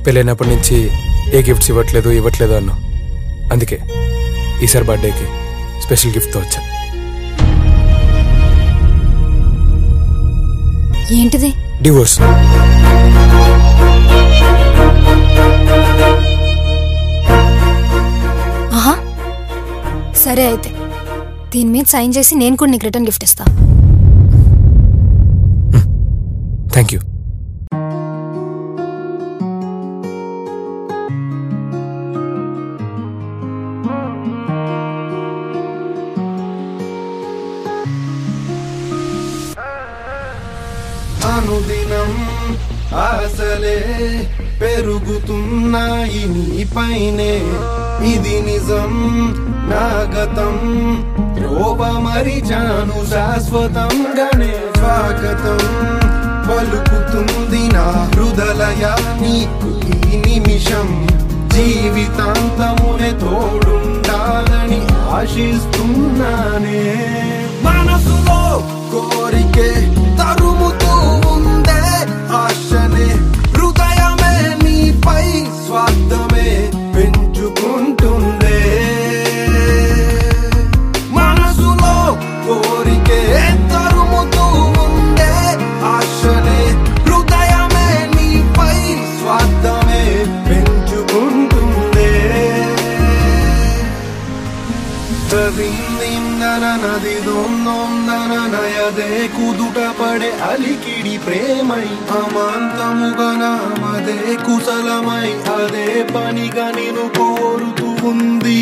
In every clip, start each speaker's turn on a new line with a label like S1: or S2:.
S1: పెళ్ళైనప్పటి నుంచి ఏ గిఫ్ట్స్ ఇవ్వట్లేదు అన్నావు. అందుకే ఈసారి బర్త్డేకి స్పెషల్ గిఫ్ట్తో వచ్చా.
S2: ఏంటిది?
S1: డివోర్స్.
S2: ఆహా, సరే అయితే దీని మీద సైన్ చేసి నేను కూడా నీకు రిటర్న్ గిఫ్ట్ ఇస్తా.
S1: Thank you.
S3: అనుదినం ఆశలే పెరుగుతున్నాయి నీపైనే, ఇది నిజం నా గతం, లోపమరిచాను శాశ్వతంగానే. స్వాగతం పలుకుతుంది నా హృదయ నీకు ఈ నిమిషం, జీవితాంతమునే తోడుండాలని ఆశిస్తున్నానే. మనసులో కోరికే తరుముతూ ఉందే ఆశనే, హృదయమే నీపై స్వార్థమే పెంచుకుంటుందే. మనసులో కోరికే తరుముతూ ఉందే ఆశనే, హృదయమే నీపై స్వార్థమే పెంచుకుంటుందే. నది నయదే కుదుట పడే అలికిడి ప్రేమై, అమాంతముగా నామదే కుశలమై, అదే పనిగా నేను కోరుతూ ఉంది.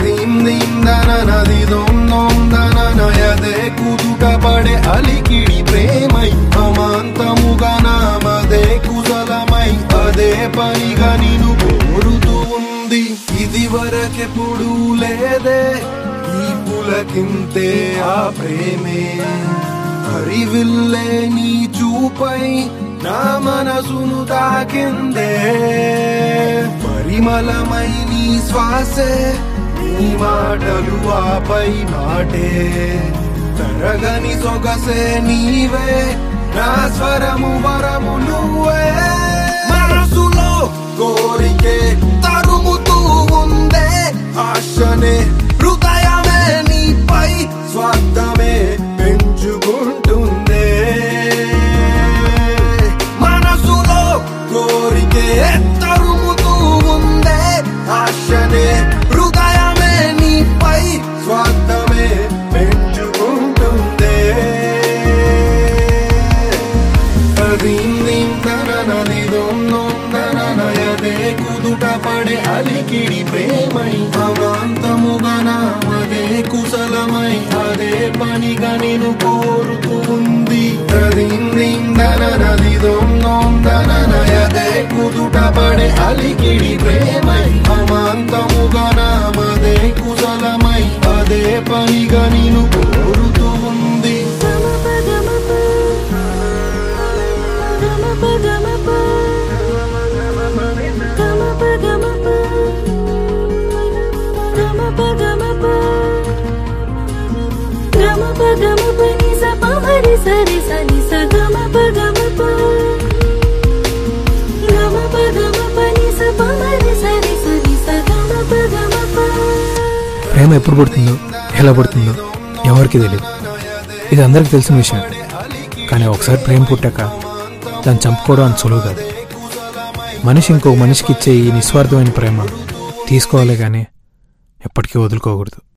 S3: నది నయదే కుదుట పడే అలికిడి ప్రేమై, అమాంతముగా నామదే కుశలమై, అదే పనిగా నేను కోరుతూ ఉంది. ఇది వరకెప్పుడు లేదే ఈ పులకింతే ఆ ప్రేమే, హరివిల్లే నీ చూపై నా మనసును తాకిందే. పరిమళమై నీ శ్వాసే, నీ మాటలు ఆపై మాటే, తరగని సొగసే నీవే, నా స్వరము వరము నువ్వే. మనసులో కోరికే తరుముతూ ఉందే ఆశనే, హృదయమే నీపై స్వార్థమే పెంచుకుంటుందే. మనసులో కోరికే తరుముతూ ఉందే ఆశనే, హృదయమే నీపై స్వార్థమే పెంచుకుంటుందే. నయదే కుదుట పడే అలికిడి ప్రేమై, అమాంతముగా నామదే కుశలమై, అదే పనిగా నేను కోరుతూ ఉంది. నయదే కుదుట పడే అలికిడి ప్రేమై, అమాంతముగా నామదే కుశలమై, అదే పనిగా నేను కోరుతూ ఉంది.
S1: ప్రేమ ఎప్పుడు పుడుతుందో ఎలా పుడుతుందో ఎవరికి తెలియదు. ఇది అందరికి తెలిసిన విషయం. కానీ ఒకసారి ప్రేమ పుట్టాక దాన్ని చంపుకోవడం అంత సులువు కాదు. మనిషి ఇంకో మనిషికి ఇచ్చే ఈ నిస్వార్థమైన ప్రేమ తీసుకోవాలి కానీ ఎప్పటికీ వదులుకోకూడదు.